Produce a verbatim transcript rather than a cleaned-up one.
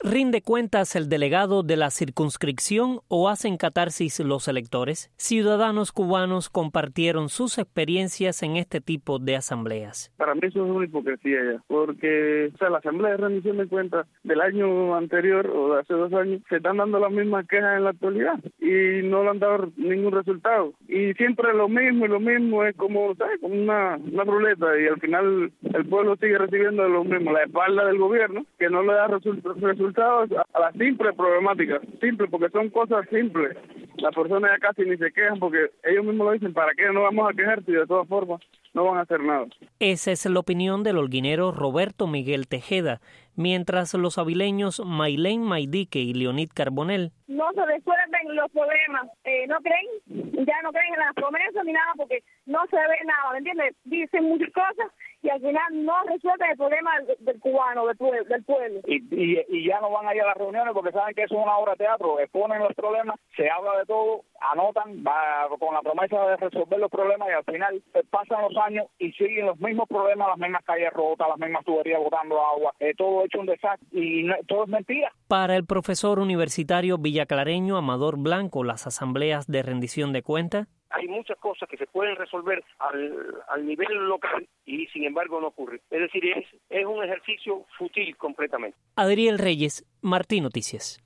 ¿Rinde cuentas el delegado de la circunscripción o hacen catarsis los electores? Ciudadanos cubanos compartieron sus experiencias en este tipo de asambleas. Para mí eso es una hipocresía ya, porque o sea, la asamblea de rendición de cuentas del año anterior o de hace dos años se están dando las mismas quejas en la actualidad y no le han dado ningún resultado. Y siempre lo mismo y lo mismo es como, ¿sabes? como una, una ruleta y al final el pueblo sigue recibiendo lo mismo, la espalda del gobierno que no le da resultados. resultados a la simple problemática, simple porque son cosas simples. Las personas ya casi ni se quejan porque ellos mismos lo dicen, ¿para qué no vamos a quejar si de todas formas no van a hacer nada? Esa es la opinión del holguinero Roberto Miguel Tejeda, mientras los avileños Maylene Maydique y Leonid Carbonell no se resuelven los problemas, eh, no creen, ya no creen en las promesas ni nada porque no se ve nada, ¿me entiendes? Dicen muchas cosas y al final no resuelven el problema del, del cubano, del pueblo. Del pueblo. Y, y, y ya no van a ir a las reuniones porque saben que eso es una obra de teatro, exponen los problemas, se habla de todo, anotan, va con la promesa de resolver los problemas y al final pasan los años y siguen los mismos problemas, las mismas calles rotas, las mismas tuberías botando agua, eh, todo hecho un desastre y no, todo es mentira. Para el profesor universitario villaclareño Amador Blanco, las asambleas de rendición de cuentas, hay muchas cosas que se pueden resolver al, al nivel local y sin embargo no ocurre. Es decir, es, es un ejercicio fútil completamente. Adriel Reyes, Martín Noticias.